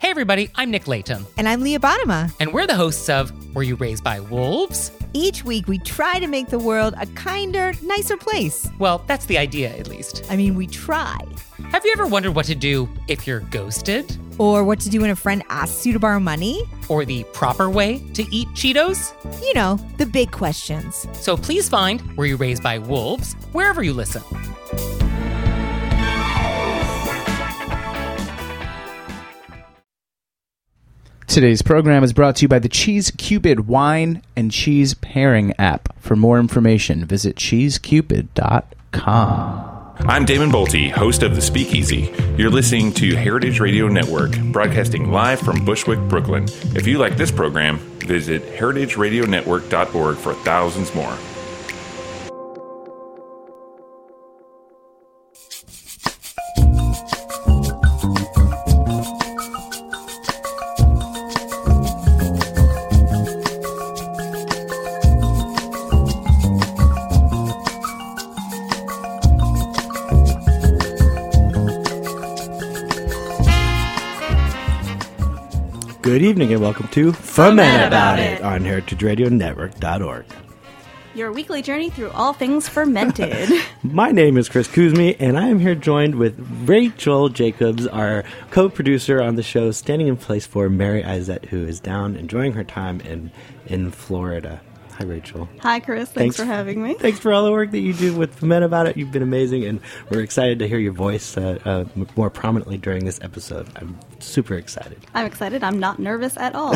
Hey everybody, I'm Nick Layton. And I'm Leah Bottima. And we're the hosts of Were You Raised by Wolves? Each week we try to make the world a kinder, nicer place. Well, that's the idea, at least. I mean, we try. Have you ever wondered what to do if you're ghosted? Or what to do when a friend asks you to borrow money? Or the proper way to eat Cheetos? You know, the big questions. So please find Were You Raised by Wolves wherever you listen. Today's program is brought to you by the Cheese Cupid Wine and Cheese Pairing app. For more information, visit cheesecupid.com. I'm Damon Bolte, host of The Speakeasy. You're listening to Heritage Radio Network, broadcasting live from Bushwick, Brooklyn. If you like this program, visit heritageradionetwork.org for thousands more. Good evening and welcome to Ferment About It on heritageradionetwork.org. Your weekly journey through all things fermented. My name is Chris Kuzmi, and I am here joined with Rachel Jacobs, our co-producer on the show, standing in place for Mary Izette, who is down enjoying her time in Florida. Hi, Rachel. Hi, Chris. Thanks for having me. Thanks for all the work that you do with Ferment About It. You've been amazing, and we're excited to hear your voice more prominently during this episode. I'm super excited. I'm excited. I'm not nervous at all.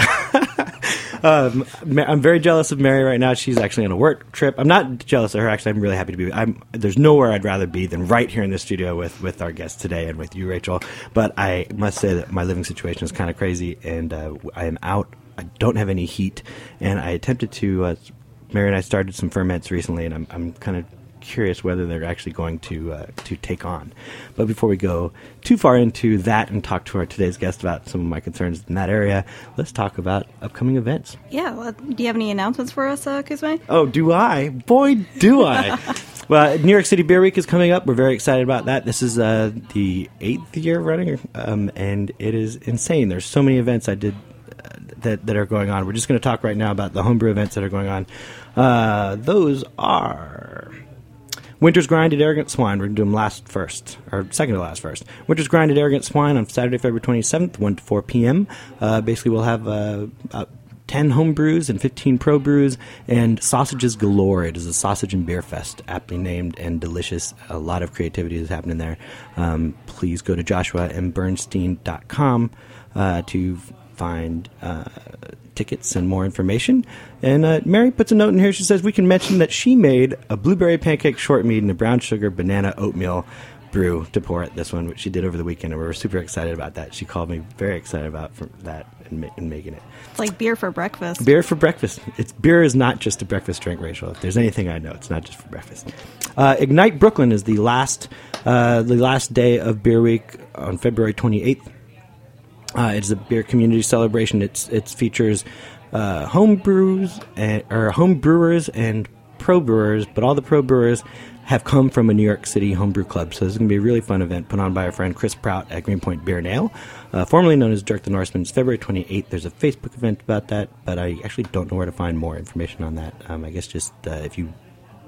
I'm very jealous of Mary right now. She's actually on a work trip. I'm not jealous of her. Actually, I'm really happy to be. There's nowhere I'd rather be than right here in the studio with our guest today and with you, Rachel. But I must say that my living situation is kind of crazy, and I am out. I don't have any heat, and I attempted to. Mary and I started some ferments recently, and I'm kind of curious whether they're actually going to take on. But before we go too far into that and talk to our today's guest about some of my concerns in that area, let's talk about upcoming events. Yeah. Well, do you have any announcements for us, Kuzma? Oh, do I? Boy, do I. Well, New York City Beer Week is coming up. We're very excited about that. This is the 8th year running, and it is insane. There's so many events I did that are going on. We're just going to talk right now about the homebrew events that are going on. Those are Winter's Grind at Arrogant Swine. We're going to do them second to last first. Winter's Grind at Arrogant Swine on Saturday, February 27th, 1 to 4 p.m. Basically, we'll have 10 home brews and 15 pro brews and sausages galore. It is a sausage and beer fest, aptly named and delicious. A lot of creativity is happening there. Please go to joshuambernstein.com to find tickets and more information. And Mary puts a note in here. She says we can mention that she made a blueberry pancake short mead and a brown sugar banana oatmeal brew to pour at this one, which she did over the weekend, and we were super excited about that. She called me very excited about that and making it. It's like beer for breakfast. Beer for breakfast. Beer is not just a breakfast drink, Rachel. If there's anything I know, it's not just for breakfast. Ignite Brooklyn is the last day of Beer Week on February 28th. It's a beer community celebration. It features home brewers and pro brewers, but all the pro brewers have come from a New York City homebrew club. So this is going to be a really fun event put on by our friend Chris Prout at Greenpoint Beer and Ale, formerly known as Dirk the Norseman. It's February 28th. There's a Facebook event about that, but I actually don't know where to find more information on that. I guess just if you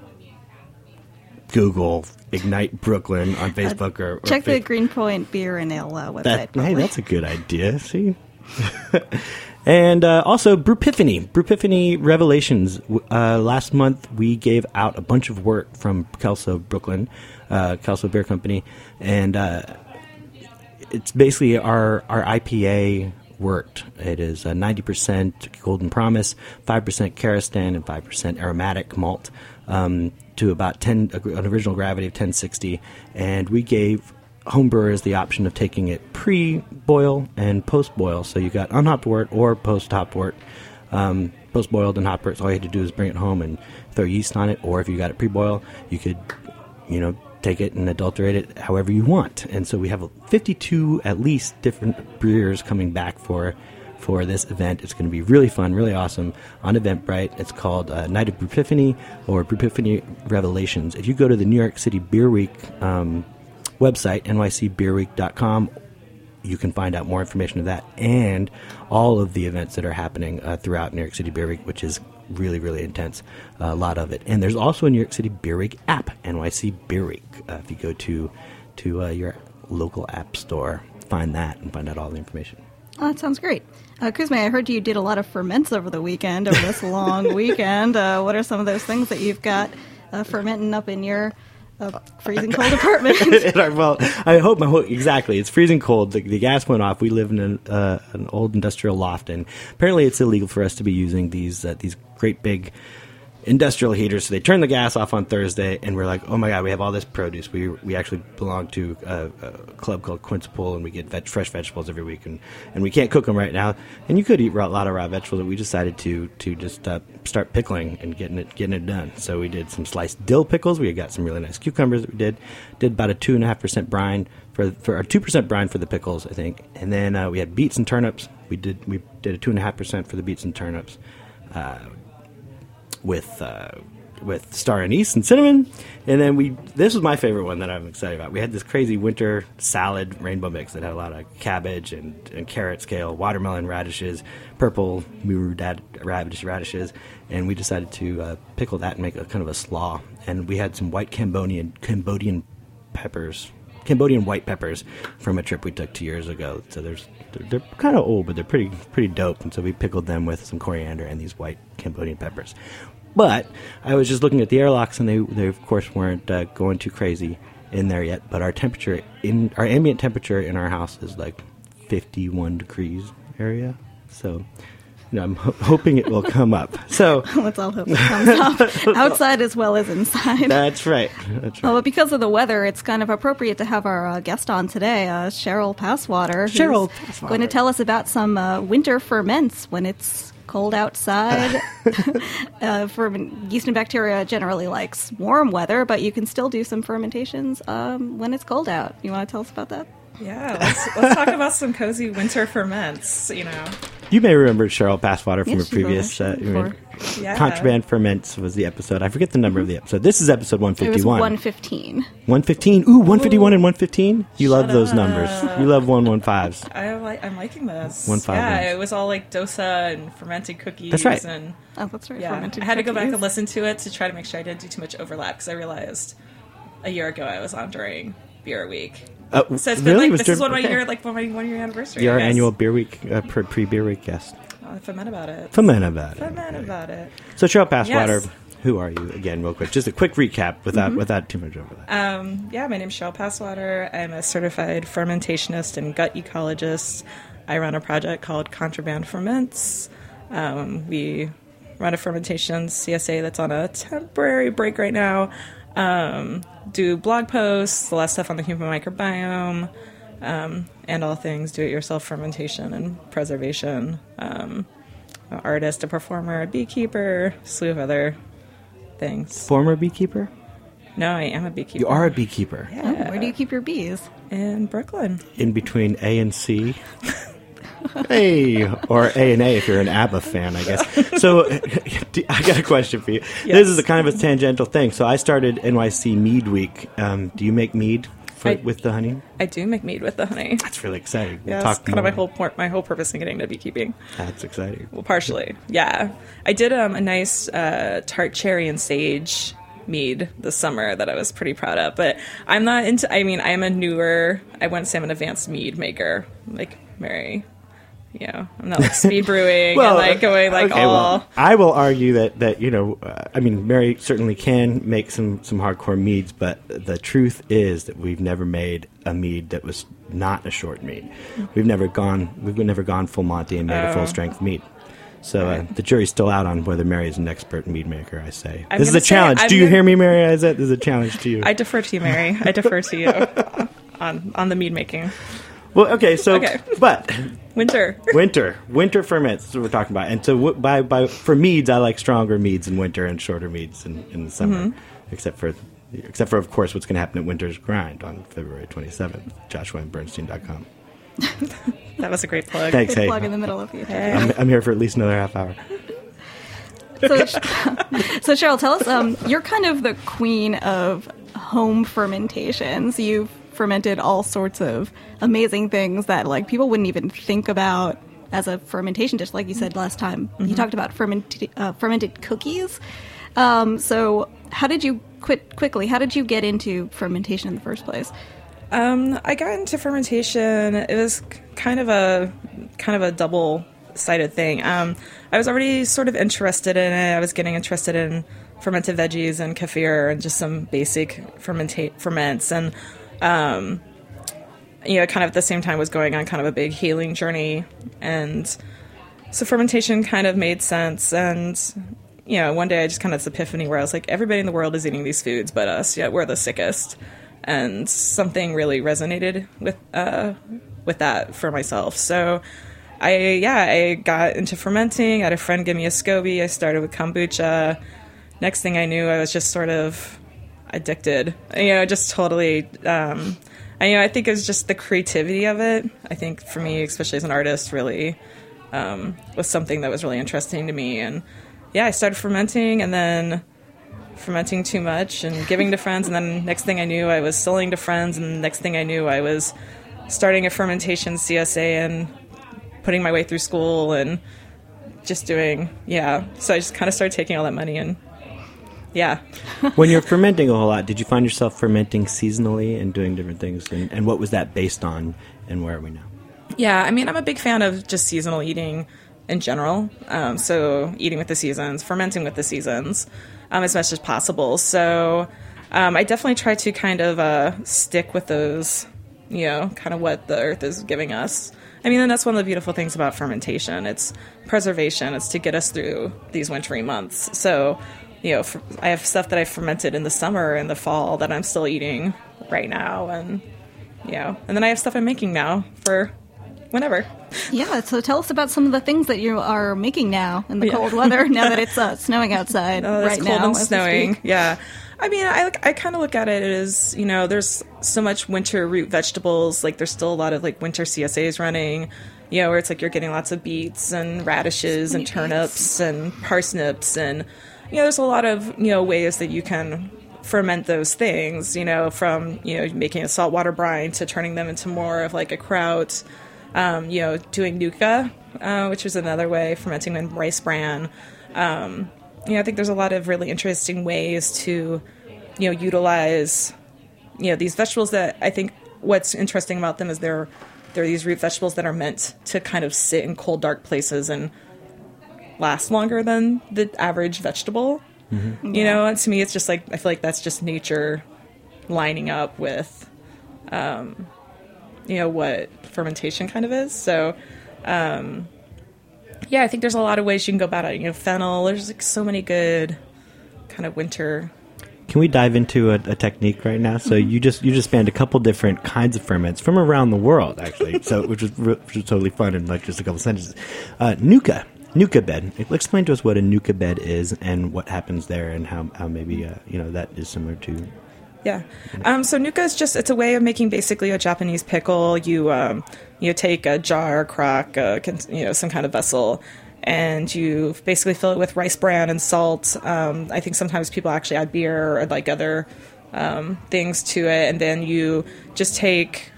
Google Ignite Brooklyn on Facebook or check the Greenpoint Beer and Ale website. Hey, that's a good idea. See? And also Brewpiphany Revelations. Last month we gave out a bunch of work from Kelso Brooklyn, Kelso Beer Company, and it's basically our IPA worked. It is 90% Golden Promise, 5% Karastan, and 5% aromatic malt. To about an original gravity of 1060, and we gave homebrewers the option of taking it pre-boil and post-boil. So you got unhopped wort or post-hopped wort. Post-boiled and hopped wort, so all you had to do is bring it home and throw yeast on it, or if you got it pre-boil, you could, take it and adulterate it however you want. And so we have 52 at least different brewers coming back for this event. It's going to be really fun, really awesome on Eventbrite. It's called Night of Brewpiphany or Brewpiphany Revelations. If you go to the New York City Beer Week website, nycbeerweek.com, you can find out more information of that and all of the events that are happening throughout New York City Beer Week, which is really, really intense, a lot of it. And there's also a New York City Beer Week app, NYC Beer Week. If you go to your local app store, find that and find out all the information. Oh, that sounds great. Kuzma, I heard you did a lot of ferments over the weekend, over this long weekend. What are some of those things that you've got fermenting up in your freezing cold apartment? Well, I hope exactly. It's freezing cold. The gas went off. We live in an old industrial loft, and apparently it's illegal for us to be using these great big industrial heaters. So they turned the gas off on Thursday, and we're like, oh my God, we have all this produce. We actually belong to a club called Quintuple, and we get fresh vegetables every week, and we can't cook them right now. And you could eat a lot of raw vegetables, but we decided to just start pickling and getting it done. So we did some sliced dill pickles. We got some really nice cucumbers that we did about a 2.5% brine for our 2% brine for the pickles, I think. And then we had beets and turnips. We did a 2.5% for the beets and turnips. With star anise and cinnamon, and then this was my favorite one that I'm excited about. We had this crazy winter salad rainbow mix that had a lot of cabbage and carrots, kale, watermelon, radishes, purple radishes, and we decided to pickle that and make a kind of a slaw. And we had some white Cambodian white peppers from a trip we took 2 years ago. So they're kind of old, but they're pretty dope. And so we pickled them with some coriander and these white Cambodian peppers. But I was just looking at the airlocks, and they of course weren't going too crazy in there yet. But our ambient temperature in our house is like 51 degrees area. So I'm hoping it will come up. So let's all hope it comes up outside as well as inside. That's right. Well, but because of the weather, it's kind of appropriate to have our guest on today, Cheryl Passwater, who's going to tell us about some winter ferments when it's cold outside. Yeast and bacteria generally likes warm weather, but you can still do some fermentations when it's cold out. You want to tell us about that? Yeah, let's talk about some cozy winter ferments, You may remember Cheryl Passwater from a previous Contraband Ferments was the episode. I forget the number of the episode. This is episode 151. It was 115. 115? Ooh, 151 and 115? You love those numbers. You love 115s. I'm liking this. 151s. Yeah, it was all like dosa and fermented cookies. That's right. And, that's right. Yeah, fermented I had to go back cookies. and listen to it to try to make sure I didn't do too much overlap, because I realized a year ago I was on during Beer Week. So it's been really? this is one of my one-year anniversary. You're our annual Beer Week, pre-Beer Week guest. Ferment about it. Ferment about it. So Cheryl Passwater, Yes. Who are you again, real quick? Just a quick recap without too much overlap. My name's Cheryl Passwater. I'm a certified fermentationist and gut ecologist. I run a project called Contraband Ferments. We run a fermentation CSA that's on a temporary break right now. Do blog posts, a lot of stuff on the human microbiome, and all things do-it-yourself fermentation and preservation. An artist, a performer, a beekeeper, a slew of other things. Former beekeeper? No, I am a beekeeper. You are a beekeeper. Yeah. Oh, where do you keep your bees? In Brooklyn. In between A and C. Hey, or A and A if you're an ABBA fan, I guess. So I got a question for you. Yes. This is a kind of a tangential thing. So I started NYC Mead Week. Do you make mead with the honey? I do make mead with the honey. That's really exciting. Yeah, that's kind of my whole purpose in getting into beekeeping. That's exciting. Well, partially, yeah. I did a nice tart cherry and sage mead this summer that I was pretty proud of. But I'm not into. I mean, I wouldn't say I'm an advanced mead maker like Mary. I'm not like speed brewing and like going like all. Well, I will argue that Mary certainly can make some hardcore meads, but the truth is that we've never made a mead that was not a short mead. We've never gone full Monty and made a full strength mead. So the jury's still out on whether Mary is an expert mead maker. I say this is a challenge. Do you hear me, Mary? This is a challenge to you. I defer to you, Mary. I defer to you on the mead making. Well, okay, but winter ferments. That's what we're talking about. And so for meads, I like stronger meads in winter and shorter meads in the summer, except for of course what's going to happen at Winter's Grind on February 27th. JoshuaandBernstein.com. That was a great plug. Thanks. Good plug in the middle of you. I'm here for at least another half hour. So Cheryl, tell us, you're kind of the queen of home fermentations. You've fermented all sorts of amazing things that like people wouldn't even think about as a fermentation dish. Like you said last time, you talked about fermented cookies. So how did you how did you get into fermentation in the first place? I got into fermentation. It was kind of a double-sided thing. I was already sort of interested in it. I was getting interested in fermented veggies and kefir and just some basic ferments. And, kind of at the same time was going on kind of a big healing journey. And so fermentation kind of made sense. And, one day I just kind of had this epiphany where I was like, everybody in the world is eating these foods but us, yet we're the sickest. And something really resonated with that for myself. So I got into fermenting. I had a friend give me a SCOBY. I started with kombucha. Next thing I knew, I was just sort of addicted. Just totally. I think it was just the creativity of it. I think for me, especially as an artist, really was something that was really interesting to me. And I started fermenting, and then fermenting too much and giving to friends, and then next thing I knew I was selling to friends, and next thing I knew I was starting a fermentation CSA and putting my way through school and just doing so I just kind of started taking all that money and When you're fermenting a whole lot, did you find yourself fermenting seasonally and doing different things, and what was that based on, and where are we now? I'm a big fan of just seasonal eating in general, so eating with the seasons, fermenting with the seasons, as much as possible. So I definitely try to kind of stick with those, kind of what the earth is giving us. And that's one of the beautiful things about fermentation. It's preservation. It's to get us through these wintry months. So, I have stuff that I fermented in the summer and the fall that I'm still eating right now. And, and then I have stuff I'm making now for whenever. Yeah, so tell us about some of the things that you are making now in the cold weather, now that it's snowing outside right now. It's cold and snowing, yeah. I kind of look at it as, there's so much winter root vegetables. Like, there's still a lot of, like, winter CSAs running, where it's like you're getting lots of beets and radishes and turnips and parsnips. And, there's a lot of, ways that you can ferment those things, from, making a saltwater brine to turning them into more of, like, a kraut. Doing nuka, which is another way, fermenting in rice bran. I think there's a lot of really interesting ways to, utilize, these vegetables that I think what's interesting about them is they're these root vegetables that are meant to kind of sit in cold, dark places and last longer than the average vegetable. Mm-hmm. And to me, it's just like, I feel like that's just nature lining up with, what fermentation kind of is. So, I think there's a lot of ways you can go about it. Fennel, there's like so many good kind of winter. Can we dive into a technique right now? So you just spanned a couple different kinds of ferments from around the world, actually. So which was totally fun in like just a couple sentences. Nuka bed. Explain to us what a nuka bed is and what happens there, and how maybe that is similar to. Yeah. So nuka is it's a way of making basically a Japanese pickle. You take a jar, crock, some kind of vessel, and you basically fill it with rice bran and salt. I think sometimes people actually add beer or like other things to it, and then you just take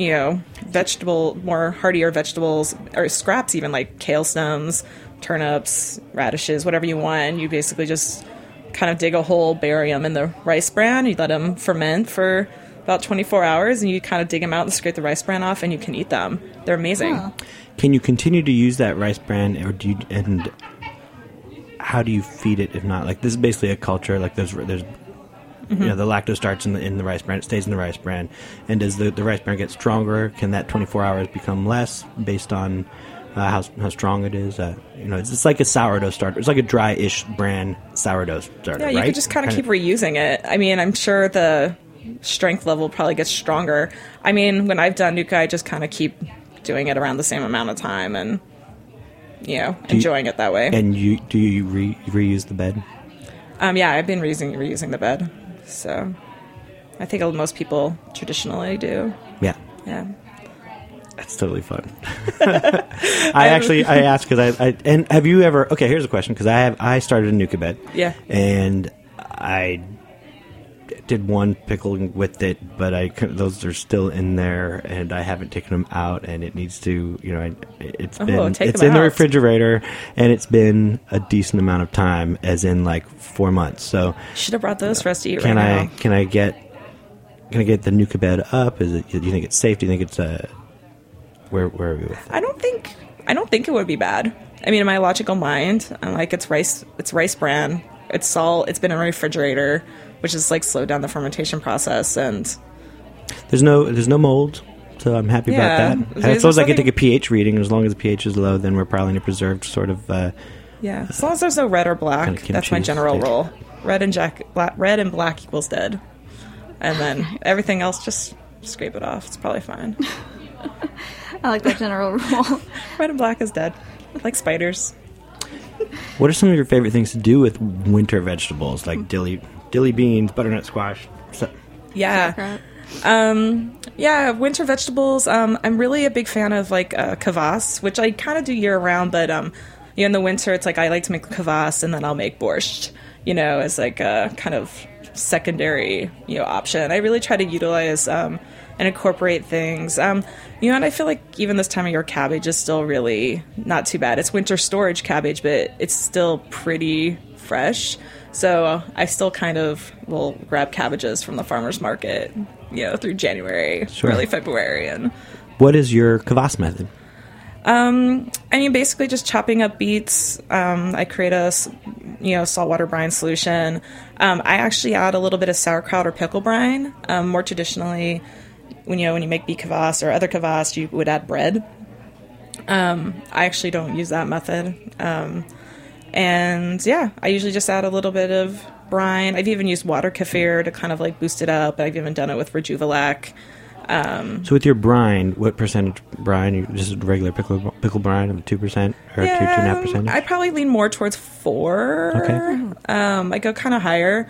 more heartier vegetables or scraps, even like kale stems, turnips, radishes, whatever you want, and you basically just kind of dig a hole, bury them in the rice bran. You let them ferment for about 24 hours, and you kind of dig them out and scrape the rice bran off, and you can eat them. They're amazing. Huh. Can you continue to use that rice bran, or and how do you feed it if not? Like, this is basically a culture. Like, there's the lactose starts in the rice bran. It stays in the rice bran. And does the rice bran get stronger? Can that 24 hours become less based on how strong it is? It's like a sourdough starter. It's like a dry-ish bran sourdough starter, Yeah, you right? can just kind of keep reusing it. I'm sure the strength level probably gets stronger. When I've done nuka, I just kind of keep doing it around the same amount of time and, enjoying it that way. And do you reuse the bed? I've been reusing the bed. So I think most people traditionally do. Yeah. Yeah. That's totally fun. I asked because and have you ever? Okay, here's a question, because I started a nuka bed. Yeah. And I did one pickling with it, but those are still in there, and I haven't taken them out, and it needs to, it's in the refrigerator, and it's been a decent amount of time, as in like 4 months. So should have brought those for us to eat right now. Can I get the nuka bed up? Do you think it's safe? Do you think it's where are we with it? I don't think it would be bad. I mean, in my logical mind, I'm like, it's rice bran, it's salt, it's been in a refrigerator, which has like slowed down the fermentation process, and there's no mold, so I'm happy about that. As long as I can take a pH reading, as long as the pH is low, then we're probably in a preserved sort of. As long as there's no red or black, that's my general rule. Red and black equals dead, and then everything else just scrape it off. It's probably fine. I like that general rule. Red and black is dead, like spiders. What are some of your favorite things to do with winter vegetables, like dilly beans, butternut squash? Yeah, winter vegetables. I'm really a big fan of like kvass, which I kind of do year round, but in the winter, it's like I like to make kvass, and then I'll make borscht, as like a kind of secondary, option. I really try to utilize and incorporate things. And I feel like even this time of year, cabbage is still really not too bad. It's winter storage cabbage, but it's still pretty fresh. So I still kind of will grab cabbages from the farmer's market, through January, early February. And what is your kvass method? Basically just chopping up beets. I create a, saltwater brine solution. I actually add a little bit of sauerkraut or pickle brine. More traditionally, when you make beet kvass or other kvass, you would add bread. I actually don't use that method. I usually just add a little bit of brine. I've even used water kefir to kind of like boost it up. I've even done it with Rejuvelac. So with your brine, what percentage brine? You just regular pickle brine of 2% or 2.5%? I probably lean more towards 4. Okay. I go kind of higher.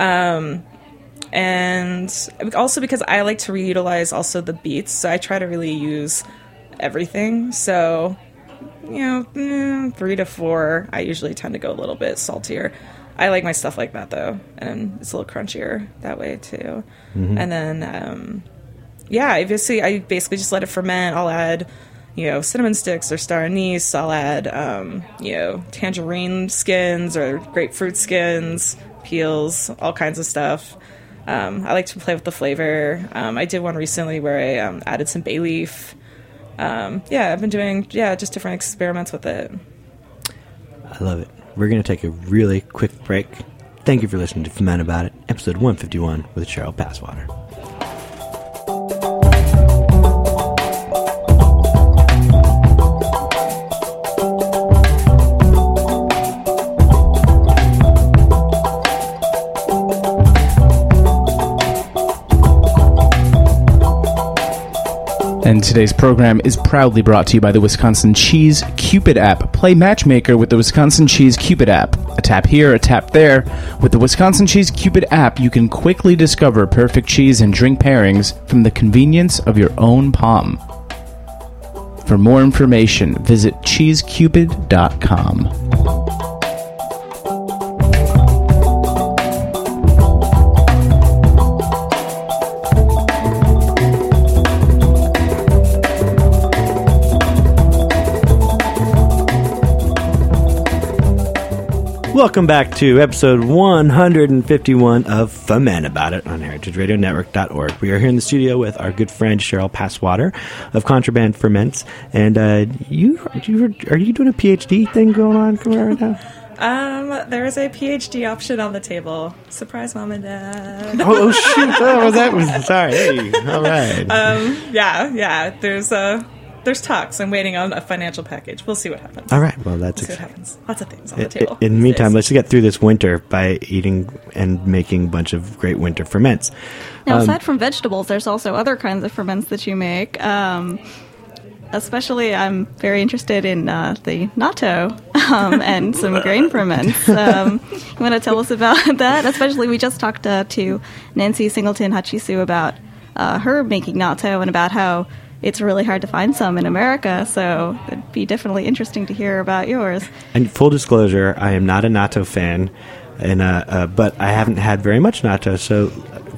And also because I like to reutilize also the beets, so I try to really use everything. So, 3 to 4, I usually tend to go a little bit saltier. I like my stuff like that though, and it's a little crunchier that way too. Mm-hmm. And then, I basically just let it ferment. I'll add, cinnamon sticks or star anise. I'll add, tangerine skins or grapefruit skins, peels, all kinds of stuff. I like to play with the flavor. I did one recently where I added some bay leaf. I've been doing, just different experiments with it. I love it. We're going to take a really quick break. Thank you for listening to Ferment About It, episode 151 with Cheryl Passwater. And today's program is proudly brought to you by the Wisconsin Cheese Cupid app. Play matchmaker with the Wisconsin Cheese Cupid app. A tap here, a tap there. With the Wisconsin Cheese Cupid app, you can quickly discover perfect cheese and drink pairings from the convenience of your own palm. For more information, visit cheesecupid.com. Welcome back to episode 151 of Ferment About It on heritageradionetwork.org. We are here in the studio with our good friend Cheryl Passwater of Contraband Ferments. And are you doing a PhD thing going on right now? There is a PhD option on the table. Surprise, Mom and Dad. Oh shoot! Sorry. Hey, all right. There's talks. I'm waiting on a financial package. We'll see what happens. All right. Well, we'll see what happens. Lots of things on the table. In the meantime, let's get through this winter by eating and making a bunch of great winter ferments. Now, aside from vegetables, there's also other kinds of ferments that you make. Especially, I'm very interested in the natto and some grain ferments. You want to tell us about that? Especially, we just talked to Nancy Singleton Hachisu about her making natto and about how it's really hard to find some in America, so it'd be definitely interesting to hear about yours. And full disclosure, I am not a natto fan, but I haven't had very much natto, so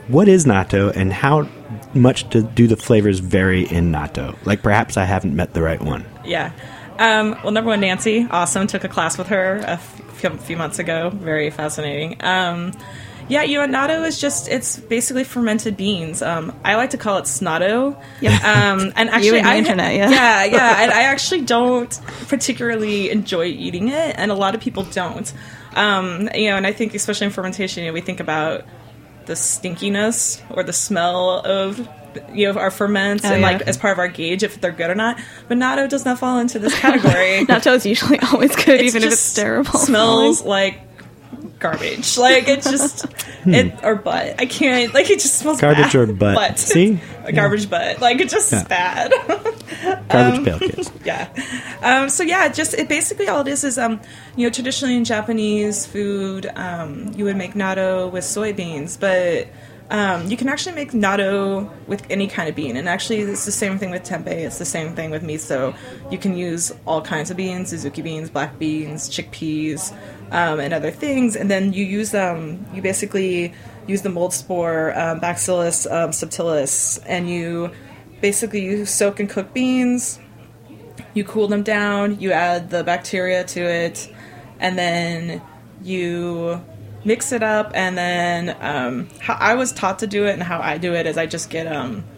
what is natto, and how much do the flavors vary in natto? Like, perhaps I haven't met the right one. Yeah. Well, number one, Nancy, awesome. Took a class with her a few months ago. Very fascinating. Yeah, natto is it's basically fermented beans. I like to call it snotto. Yep. And actually, You and the internet, yeah. Yeah. And I actually don't particularly enjoy eating it, and a lot of people don't. And I think especially in fermentation, we think about the stinkiness or the smell of our ferments and like as part of our gauge if they're good or not. But natto does not fall into this category. Natto is usually always good, even if it's terrible. Smells like garbage. Like it's just or butt. I can't. Like it just smells garbage bad. or butt. See, garbage butt. Like it just is bad. Garbage pail kids. Yeah. So it basically all it is traditionally in Japanese food, you would make natto with soybeans, but you can actually make natto with any kind of bean. And actually, it's the same thing with tempeh. It's the same thing with miso. You can use all kinds of beans, Suzuki beans, black beans, chickpeas, and other things. And then you use you basically use the mold spore, Bacillus subtilis, and you soak and cook beans. You cool them down. You add the bacteria to it, and then you mix it up. And then how I was taught to do it and how I do it is I just get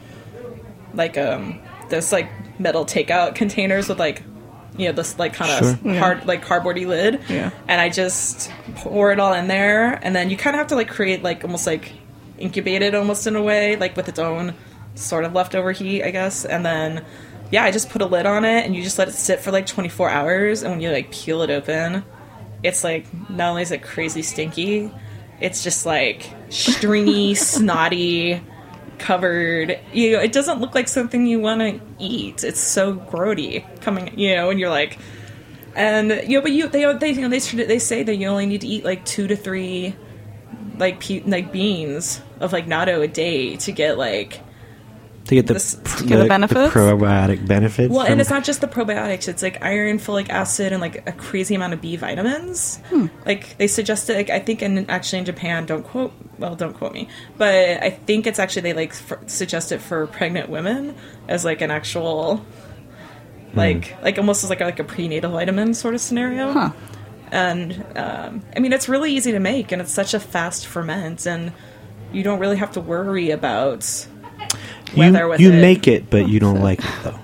those like metal takeout containers with this like kind of hard like cardboardy lid, and I just pour it all in there, and then you kind of have to like create like almost like incubate it almost in a way, like with its own sort of leftover heat, I guess. And then I just put a lid on it, and you just let it sit for like 24 hours, and when you like peel it open, it's like not only is it crazy stinky, it's just like stringy, snotty, covered. It doesn't look like something you want to eat. It's so grody coming, and you're like, and but they say that you only need to eat like 2 to 3 like beans of like natto a day to get like. To get the benefits? The probiotic benefits. Well, and it's not just the probiotics. It's like iron, folic acid, and like a crazy amount of B vitamins. Like they suggested, like I think, actually in Japan, don't quote me, but I think it's actually they suggest it for pregnant women as like an actual, like almost as like a prenatal vitamin sort of scenario. Huh. And I mean, it's really easy to make, and it's such a fast ferment, and you don't really have to worry about. You make it, but you don't like it, though.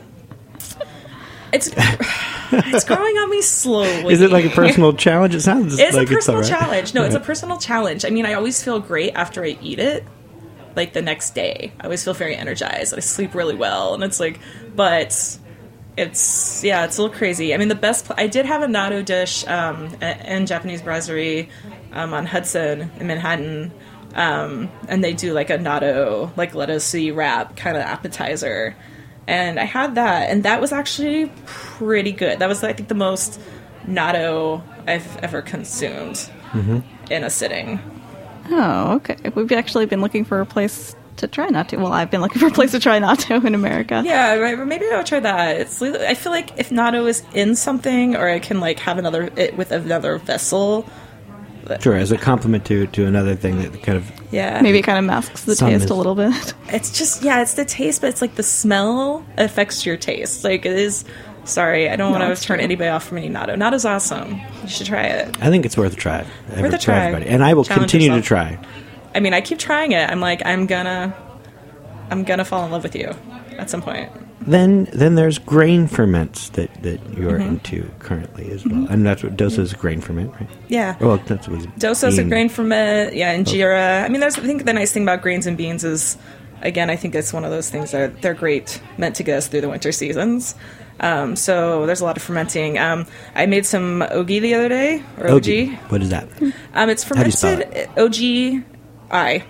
It's growing on me slowly. Is it like a personal challenge? It sounds it's like a personal it's all right. challenge. No, it's a personal challenge. I mean, I always feel great after I eat it. Like the next day, I always feel very energized. I sleep really well, and it's like, but it's a little crazy. I mean, I did have a natto dish in Japanese brasserie on Hudson in Manhattan. And they do like a natto, like lettucey wrap kind of appetizer. And I had that, and that was actually pretty good. That was, I think, the most natto I've ever consumed in a sitting. Oh, okay. We've actually been looking for a place to try natto. Well, I've been looking for a place to try natto in America. Yeah, right. Maybe I'll try that. I feel like if natto is in something, or I can like have it with another vessel. Sure, as a complement to another thing that kind of... Yeah. Maybe it kind of masks the taste a little bit. It's just, it's the taste, but it's like the smell affects your taste. Like it is... Sorry, I don't want to turn anybody off from eating natto. Natto's awesome. You should try it. I think it's worth a try. Worth a try. Everybody. And I will continue to try. I mean, I keep trying it. I'm like, I'm gonna fall in love with you at some point. Then there's grain ferments that you're into currently as well. And that's what Dosa's grain ferment, right? Yeah. Well, that's what Dosa's a grain ferment, injera. I mean, I think the nice thing about grains and beans is, again, I think it's one of those things that they're great, meant to get us through the winter seasons. So there's a lot of fermenting. I made some ogi the other day, or ogi. What is that? It's fermented OGI.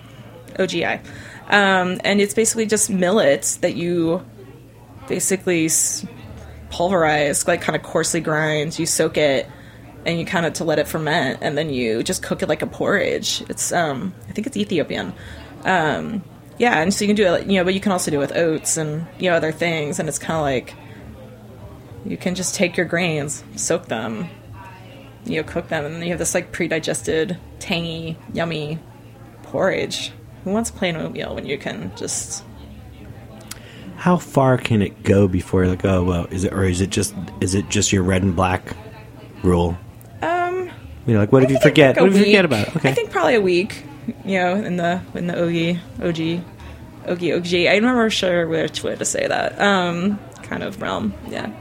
And it's basically just millet that you basically pulverize, like kind of coarsely grind. You soak it, and you kind of to let it ferment, and then you just cook it like a porridge. It's I think it's Ethiopian. And so you can do it, but you can also do it with oats and other things, and it's kind of like you can just take your grains, soak them, cook them, and then you have this like pre-digested, tangy, yummy porridge. who wants plain oatmeal when you can just... How far can it go before like, oh well, is it just your red and black rule? Like what if you forget? What if you forget about it? Okay. I think probably a week. In the OG. I'm never sure which way to say that. Kind of realm. Yeah.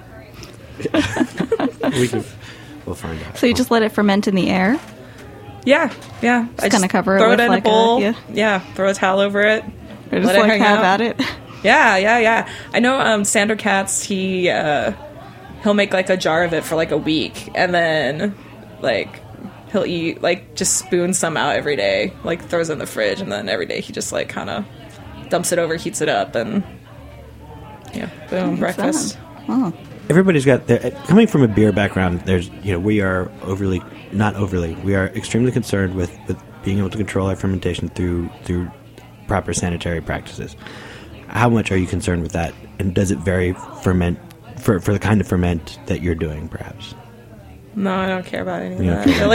We'll find out. So you just let it ferment in the air? Yeah. I just kind of cover it throw with it in like a bowl. yeah. Throw a towel over it. Or just let it like hang have out. at it. Yeah. I know Sander Katz, he'll make like a jar of it for like a week, and then like he'll eat like just spoon some out every day, like throws it in the fridge, and then every day he just like kind of dumps it over, heats it up, and boom, breakfast. Oh. Everybody's got coming from a beer background. There's we are we are extremely concerned with being able to control our fermentation through proper sanitary practices. How much are you concerned with that, and does it vary ferment for the kind of ferment that you're doing, perhaps? No, I don't care about any of that, really.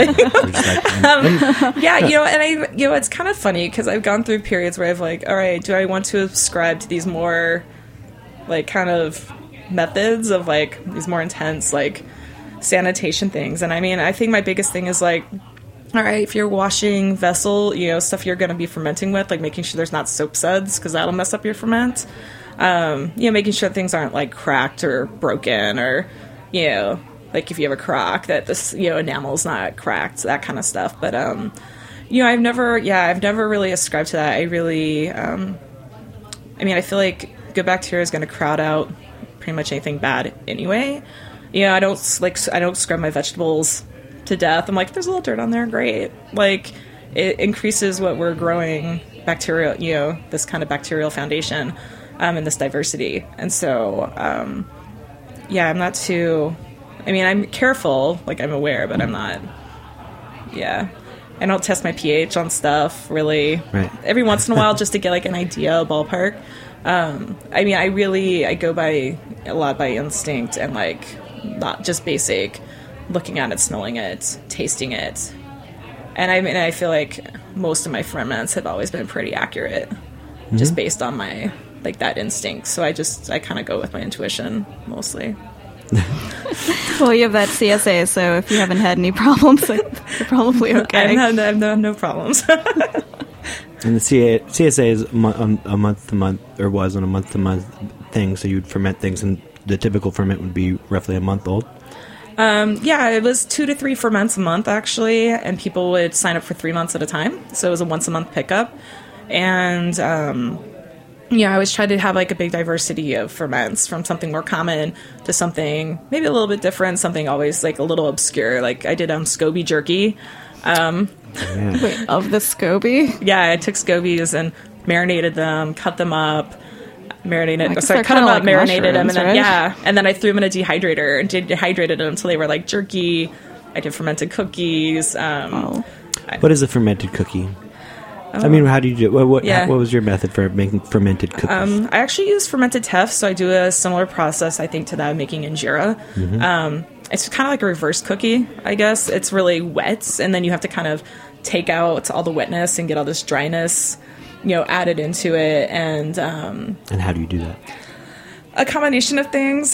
And it's kind of funny because I've gone through periods where I've like, all right, do I want to subscribe to these more like kind of methods of like these more intense like sanitation things? And I mean, I think my biggest thing is like, all right, if you're washing vessel, stuff you're going to be fermenting with, like making sure there's not soap suds because that'll mess up your ferment. Making sure things aren't like cracked or broken, or like if you have a crock that this enamel's not cracked, that kind of stuff. But I've never really ascribed to that. I really I feel like good bacteria is going to crowd out pretty much anything bad anyway. I don't scrub my vegetables to death. I'm like, there's a little dirt on there, great. Like it increases what we're growing, bacterial, this kind of bacterial foundation, and this diversity. And so I'm not too, I'm careful, like I'm aware, but I'm not, I don't test my pH on stuff really. Right. Every once in a while just to get like an idea, ballpark. I go by a lot by instinct and like not just basic looking at it, smelling it, tasting it. And I feel like most of my ferments have always been pretty accurate, just based on my like that instinct. So I kind of go with my intuition mostly. Well, you have that CSA, so if you haven't had any problems, you're probably okay. I have no problems. And the CSA is a month to month, or was on a month to month thing. So you'd ferment things, and the typical ferment would be roughly a month old. It was 2 to 3 ferments a month actually, and people would sign up for 3 months at a time. So it was a once a month pickup, and I always tried to have like a big diversity of ferments, from something more common to something maybe a little bit different, something always like a little obscure. Like I did SCOBY jerky. Wait, of the SCOBY? Yeah, I took SCOBYs and marinated them, cut them up. Marinated them, like marinated them, and then right? and then I threw them in a dehydrator and dehydrated them until they were like jerky. I did fermented cookies. What is a fermented cookie? How do you do it? What was your method for making fermented cookies? I actually use fermented teff, so I do a similar process, I think, to that of making injera. It's kind of like a reverse cookie, I guess. It's really wet, and then you have to kind of take out all the wetness and get all this dryness added into it. And how do you do that? A combination of things.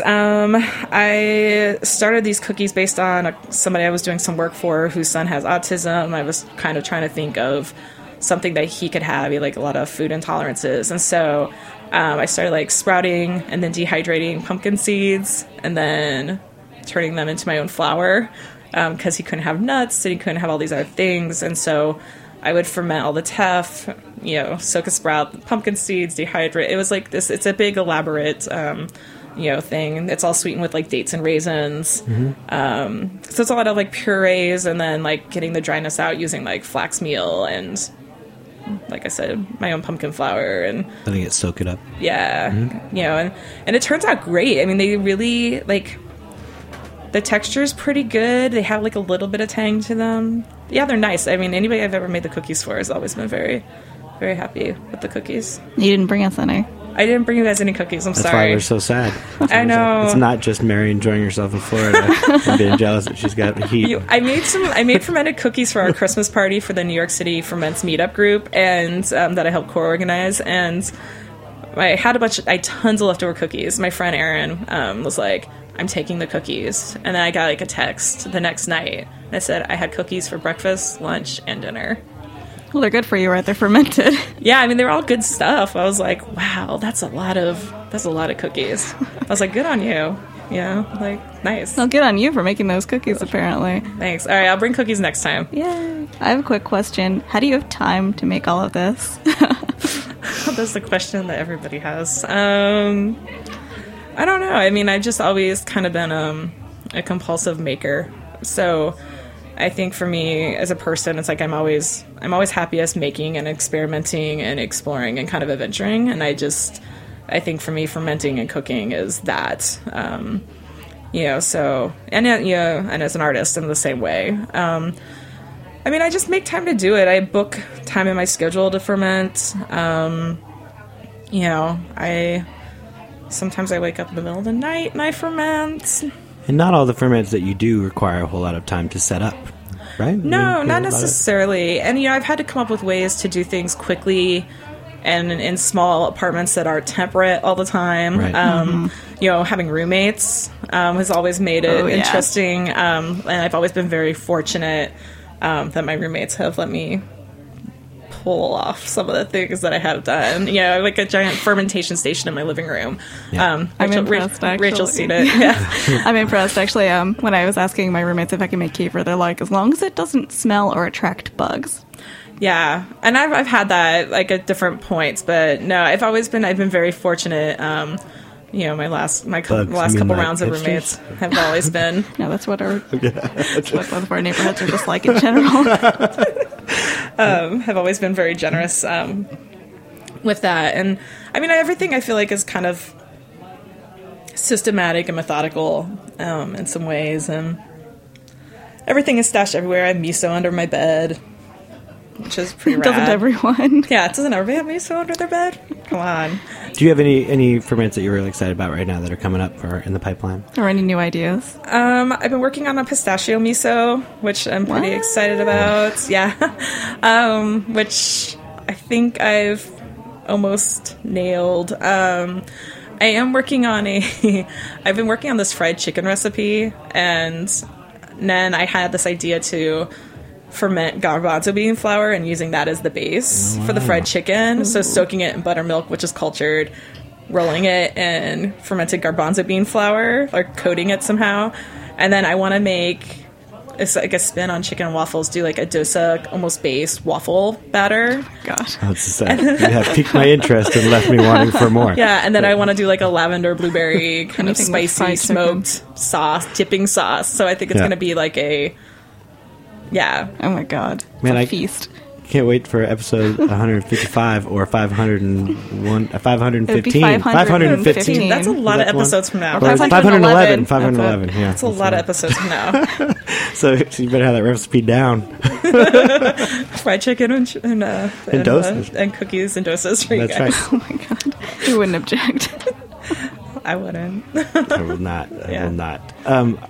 I started these cookies based on somebody I was doing some work for whose son has autism. I was kind of trying to think of something that he could have, like a lot of food intolerances. And so I started like sprouting and then dehydrating pumpkin seeds and then turning them into my own flour because he couldn't have nuts and he couldn't have all these other things. And so I would ferment all the teff, soak a sprout, pumpkin seeds, dehydrate. It was like this, it's a big elaborate, thing. It's all sweetened with like dates and raisins. So it's a lot of like purees and then like getting the dryness out using like flax meal and, like I said, my own pumpkin flour and letting it soak it up. Yeah. And it turns out great. They really like, the texture's pretty good. They have like a little bit of tang to them. Yeah, they're nice. Anybody I've ever made the cookies for has always been very, very happy with the cookies. You didn't bring us any. I didn't bring you guys any cookies. I'm That's sorry. why we're so sad. I know. It's not just Mary enjoying herself in Florida and being jealous that she's got the heat. I made fermented cookies for our Christmas party for the New York City Ferments meetup group, and that I helped co-organize. And I had tons of leftover cookies. My friend Erin was like, "I'm taking the cookies," and then I got like a text the next night that said I had cookies for breakfast, lunch, and dinner. Well, they're good for you, right? They're fermented. Yeah, I mean they were all good stuff. I was like, "Wow, that's a lot of cookies." I was like, "Good on you." Yeah, like nice. Well, good on you for making those cookies, apparently. Thanks. All right, I'll bring cookies next time. Yay. I have a quick question. How do you have time to make all of this? That's the question that everybody has. I don't know. I mean, I've just always kind of been a compulsive maker. So I think for me as a person, it's like I'm always happiest making and experimenting and exploring and kind of adventuring. And I think for me, fermenting and cooking is that, so, and as an artist, I'm the same way. I mean, I just make time to do it. I book time in my schedule to ferment. Sometimes I wake up in the middle of the night and I ferment. And not all the ferments that you do require a whole lot of time to set up, right? No, not necessarily. And, I've had to come up with ways to do things quickly and in small apartments that are temperate all the time. Right. Having roommates has always made it interesting. And I've always been very fortunate that my roommates have let me pull off some of the things that I have done. Like a giant fermentation station in my living room. Yeah. I'm impressed, actually. Rachel's seen it. Yeah. I'm impressed, actually. When I was asking my roommates if I can make kefir, they're like, as long as it doesn't smell or attract bugs. Yeah, and I've had that like at different points, but no, I've been very fortunate. My last couple rounds of roommates have always been. No, that's what both of our neighborhoods are just like in general. Have always been very generous with that, and I mean everything I feel like is kind of systematic and methodical in some ways, and everything is stashed everywhere. I have miso under my bed, which is pretty rad. Doesn't everyone? Yeah, doesn't everybody have miso under their bed? Come on. Do you have any ferments that you're really excited about right now that are coming up or in the pipeline? Or any new ideas? I've been working on a pistachio miso, which I'm pretty excited about. Yeah. Which I think I've almost nailed. I am working on I've been working on this fried chicken recipe, and then I had this idea to ferment garbanzo bean flour and using that as the base for the fried chicken. Ooh. So soaking it in buttermilk, which is cultured, rolling it in fermented garbanzo bean flour, or coating it somehow. And then I want to make, it's like a spin on chicken and waffles, do like a dosa almost base waffle batter. Gosh. You have piqued my interest and left me wanting for more. Yeah, and then I want to do like a lavender blueberry kind of spicy smoked sauce, dipping sauce. So I think it's going to be like a... Yeah. Oh my God. Man, it's a feast. Can't wait for episode 155 or 501, 515. 515. That's a lot of episodes from now. 511. 511. Yeah. That's a lot of episodes from now. So you better have that recipe down. Fried chicken and dosas. And cookies and dosas for you That's guys. right. Oh my God. You wouldn't object. I wouldn't. I will not. I will not.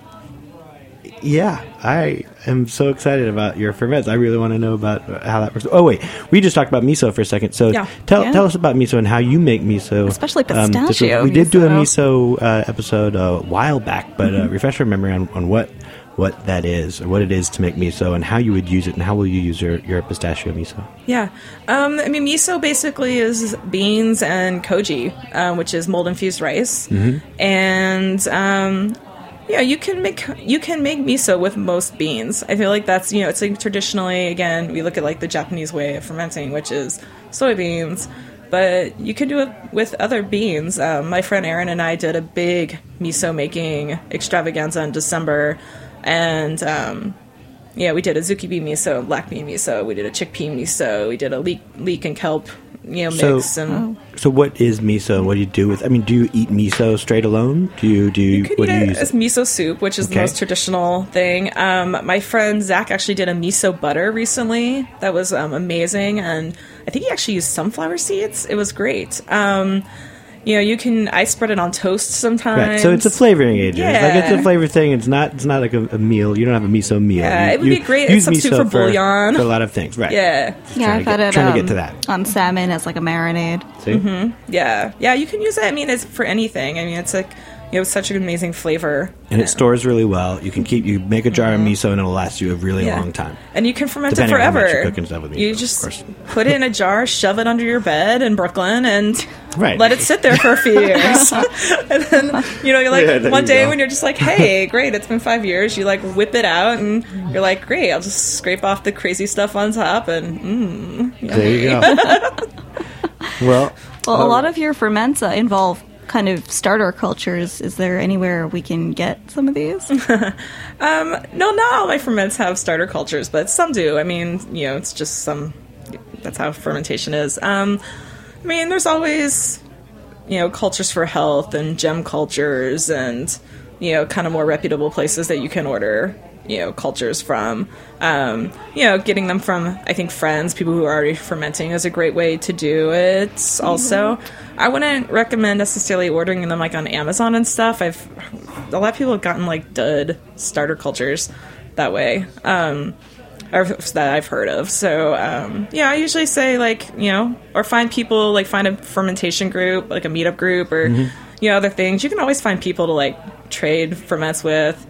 Yeah, I am so excited about your ferments. I really want to know about how that works. Oh, wait. We just talked about miso for a second. So tell us about miso and how you make miso. Especially pistachio we did do a miso episode a while back, but refresh our memory on what that is, or what it is to make miso, and how you would use it, and how will you use your pistachio miso? Yeah. I mean, miso basically is beans and koji, which is mold-infused rice. Mm-hmm. And... yeah, you can make miso with most beans. I feel like that's, it's like traditionally, again, we look at like the Japanese way of fermenting, which is soybeans, but you can do it with other beans. My friend Erin and I did a big miso making extravaganza in December, and we did a zuki bean miso, black bean miso, we did a chickpea miso, we did a leek and kelp mix. So what is miso, and what do you do with? I mean, do you eat miso straight alone? You could eat it as miso soup, which is the most traditional thing. My friend Zach actually did a miso butter recently that was amazing, and I think he actually used sunflower seeds. It was great. I spread it on toast sometimes. Right. So it's a flavoring agent. Yeah. It's a flavor thing. It's not like a meal. You don't have a miso meal. Yeah, it would be great as a substitute for bouillon. For a lot of things, right. Yeah. I've had it trying to get to that. on salmon as like a marinade. See? Yeah, you can use it. I mean, it's for anything. I mean, it's like, such an amazing flavor. And it stores really well. You make a jar of miso and it'll last you a really long time. And you can ferment Depending it forever. on how much you're cooking stuff with miso, you just put it in a jar, shove it under your bed in Brooklyn, and right. let it sit there for a few years. And then, you're like, one day when you're just like, hey, great, it's been 5 years, you like whip it out and you're like, great, I'll just scrape off the crazy stuff on top and there you go. Well, a lot of your ferments involve kind of starter cultures. Is there anywhere we can get some of these? No, not all my ferments have starter cultures, but some do. I mean, it's just that's how fermentation is. I mean, there's always, cultures for health and gem cultures and, kind of more reputable places that you can order, cultures from. Getting them from, I think, friends, people who are already fermenting is a great way to do it. Also, I wouldn't recommend necessarily ordering them like on Amazon and stuff. A lot of people have gotten like dud starter cultures that way. Or that I've heard of. So, I usually say or find people, find a fermentation group, like a meetup group or, other things. You can always find people to trade ferments with.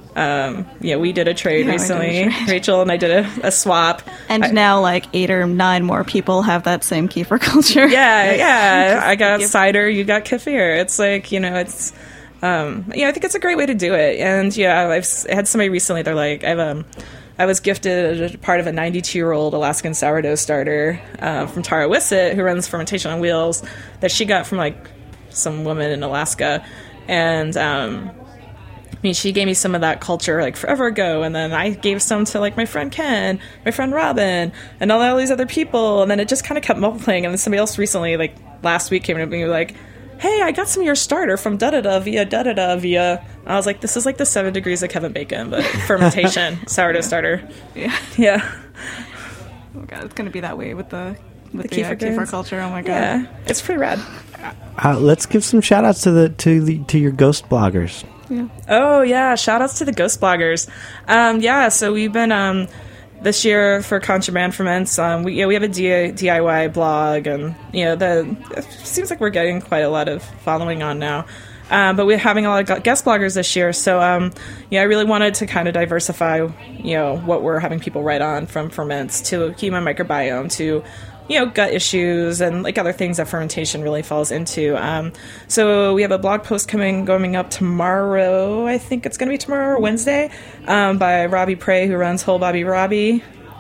We did a trade recently. Rachel and I did a swap. And now 8 or 9 more people have that same kefir culture. Yeah. I got cider, you got kefir. It's it's... I think it's a great way to do it. And I've had somebody recently, they're like, I was gifted a part of a 92-year-old Alaskan sourdough starter from Tara Wissett, who runs Fermentation on Wheels, that she got from some woman in Alaska. And she gave me some of that culture forever ago, and then I gave some to my friend Ken, my friend Robin, and all these other people, and then it just kind of kept multiplying. And then somebody else recently, last week, came to me like, hey, I got some of your starter from da-da-da via da-da-da via... I was like, this is the 7 degrees of Kevin Bacon, but fermentation, sourdough starter. Yeah. Oh, God, it's going to be that way with the kefir culture. Oh, my God. Yeah, it's pretty rad. Let's give some shout-outs to your ghost bloggers. Yeah. Oh, yeah, shout-outs to the ghost bloggers. So we've been... this year for Contraband Ferments, we have a DIY blog, and it seems like we're getting quite a lot of following on now. But we're having a lot of guest bloggers this year, so I really wanted to kind of diversify, what we're having people write on, from ferments to human microbiome to gut issues and other things that fermentation really falls into. So we have a blog post going up tomorrow. I think it's going to be tomorrow or Wednesday, by Robbie Prey, who runs Whole Body Robbie.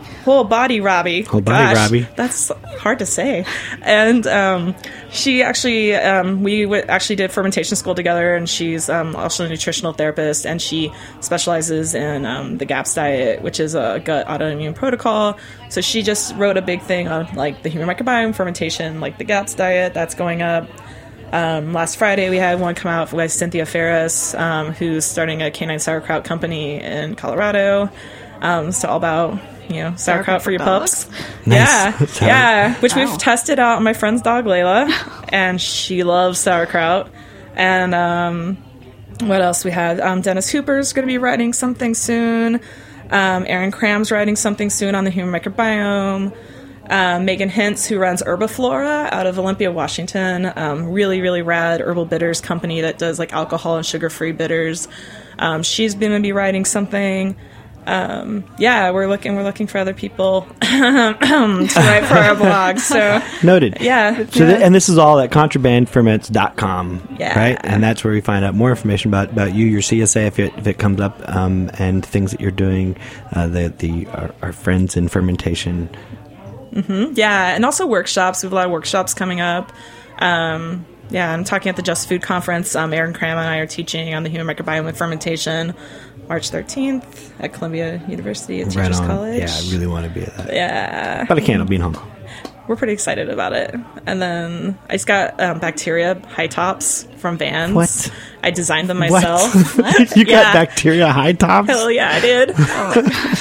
That's hard to say. And she actually, we actually did fermentation school together, and she's also a nutritional therapist, and she specializes in the GAPS diet, which is a gut autoimmune protocol. So she just wrote a big thing on the human microbiome, fermentation, the GAPS diet that's going up. Last Friday we had one come out by Cynthia Ferris, who's starting a canine sauerkraut company in Colorado. So all about sauerkraut for your pups. Nice. Yeah, which we've tested out on my friend's dog Layla, and she loves sauerkraut. And what else we had? Dennis Hooper's going to be writing something soon. Aaron Cram's writing something soon on the human microbiome. Megan Hintz, who runs Herbiflora out of Olympia, Washington, really, really rad herbal bitters company that does alcohol and sugar-free bitters. She's going to be writing something. We're looking for other people to write for our blog. So noted. Yeah. So and this is all at contrabandferments.com. Yeah. Right, and that's where we find out more information about you, your CSA, if it comes up, and things that you're doing. Our friends in fermentation. Mm-hmm. Yeah, and also workshops. We have a lot of workshops coming up. I'm talking at the Just Food Conference. Aaron Cram and I are teaching on the human microbiome and fermentation March 13th at Columbia University at Teachers College. Yeah, I really want to be at that. Yeah. But I can't. I'll be in Hong Kong. We're pretty excited about it. And then I just got bacteria high tops from Vans. What? I designed them myself. What? You got bacteria high tops? Hell yeah, I did.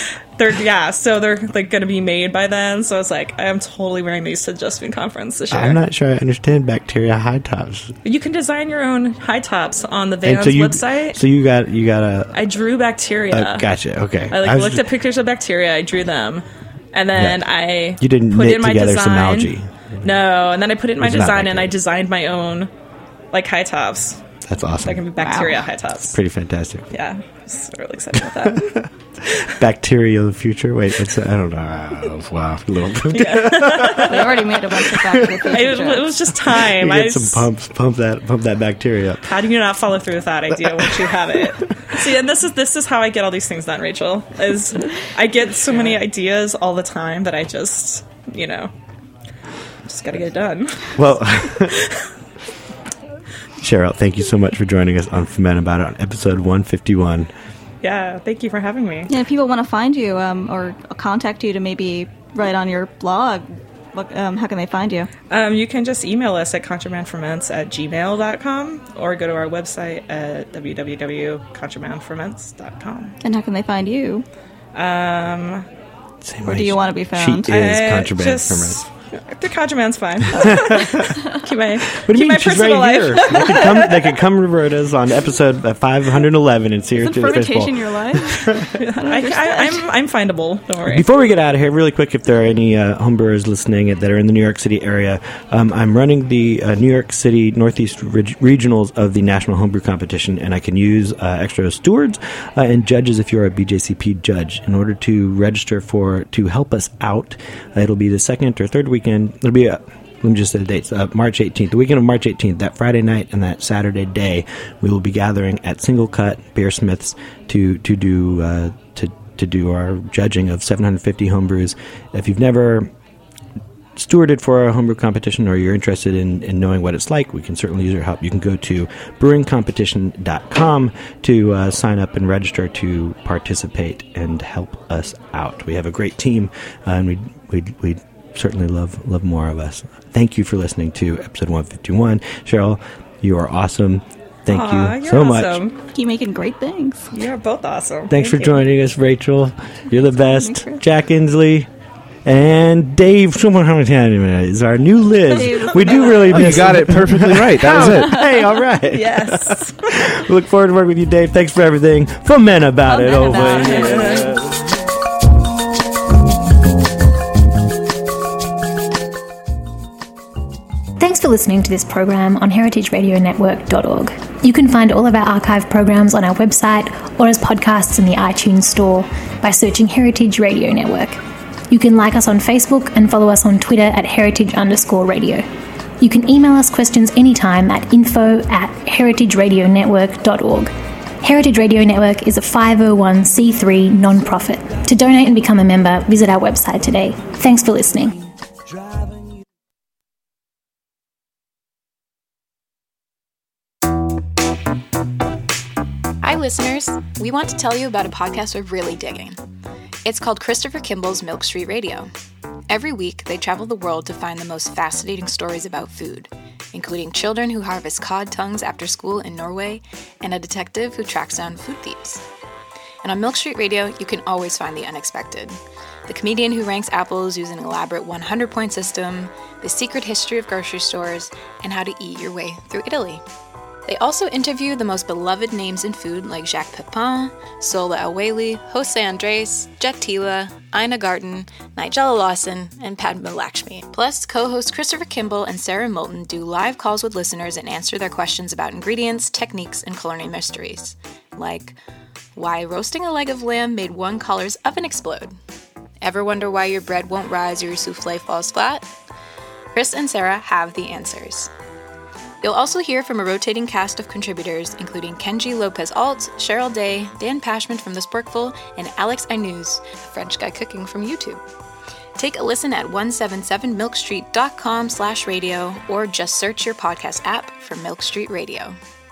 they're like going to be made by then. So it's like I'm totally wearing these to Just Food Conference this year. I'm not sure I understand bacteria high tops. You can design your own high tops on the Vans website. So you got a. I drew bacteria. Gotcha. Okay. I looked at pictures of bacteria. I drew them, and then you didn't put knit in my together design. some algae. No, and then I put it in my It's not design, and I bacteria. designed my own like high tops. That's awesome. That can be bacteria high tops. Pretty fantastic. Yeah, I was really excited about that. Bacteria of the future. Wait, I don't know. Wow, a little. We already made a bunch of Back to the Future It was just time. You get some pump that bacteria up. How do you not follow through with that idea once you have it? See, and this is how I get all these things done, Rachel. Is I get so many ideas all the time that I just gotta get it done. Well, Cheryl, thank you so much for joining us on Ferment About It on episode 151. Yeah, thank you for having me. Yeah, if people want to find you or contact you to maybe write on your blog, how can they find you? You can just email us at contrabandferments@gmail.com or go to our website at www.contrabandferments.com. And how can they find you? Same Or way do you want to be found? She is Contraband Ferments. The Contraband's fine. keep my What do you mean? my She's personal right life. here. They could come to Roberta's on episode 511 and see her Isn't through the fermentation fishbowl. your life? I'm findable. Don't worry. Before we get out of here, really quick, if there are any homebrewers listening that are in the New York City area, I'm running the New York City Northeast regionals of the National Homebrew Competition, and I can use extra stewards and judges if you're a BJCP judge. In order to register to help us out, it'll be the second or third weekend. It'll be let me just say the dates. March 18th, the weekend of March 18th, that Friday night and that Saturday day, we will be gathering at Single Cut Beersmiths to do our judging of 750 homebrews. If you've never stewarded for a homebrew competition or you're interested in knowing what it's like, we can certainly use your help. You can go to brewingcompetition.com to sign up and register to participate and help us out. We have a great team, and we'd certainly love more of us. Thank you for listening to episode 151. Cheryl, you are awesome. Thank you so awesome. much. Keep making great things. You're both awesome. Thanks for Thank you. joining us, Rachel. You're the best. Thanks for- Jack Inslee. And Dave is our new Liz. Dave. We do really You miss got him. it perfectly right. That was it. Hey, all right. Yes. We look forward to working with you, Dave. Thanks for everything. Ferment About It Ferment over About here. It. Thanks for listening to this program on heritageradionetwork.org. You can find all of our archive programs on our website or as podcasts in the iTunes store by searching Heritage Radio Network. You can like us on Facebook and follow us on Twitter at heritage_radio. You can email us questions anytime at info@heritageradionetwork.org. Heritage Radio Network is a 501c3 non-profit. To donate and become a member, visit our website today. Thanks for listening. Hi, listeners. We want to tell you about a podcast we're really digging. It's called Christopher Kimball's Milk Street Radio. Every week, they travel the world to find the most fascinating stories about food, including children who harvest cod tongues after school in Norway and a detective who tracks down food thieves. And on Milk Street Radio, you can always find the unexpected. The comedian who ranks apples using an elaborate 100-point system, the secret history of grocery stores, and how to eat your way through Italy. They also interview the most beloved names in food like Jacques Pepin, Sola El-Waylly, Jose Andres, Jet Tila, Ina Garten, Nigella Lawson, and Padma Lakshmi. Plus, co-hosts Christopher Kimball and Sarah Moulton do live calls with listeners and answer their questions about ingredients, techniques, and culinary mysteries. Like, why roasting a leg of lamb made one caller's oven explode? Ever wonder why your bread won't rise or your souffle falls flat? Chris and Sarah have the answers. You'll also hear from a rotating cast of contributors, including Kenji Lopez-Alt, Cheryl Day, Dan Pashman from The Sporkful, and Alex Ainuz, a French guy cooking from YouTube. Take a listen at 177milkstreet.com/radio or just search your podcast app for Milk Street Radio.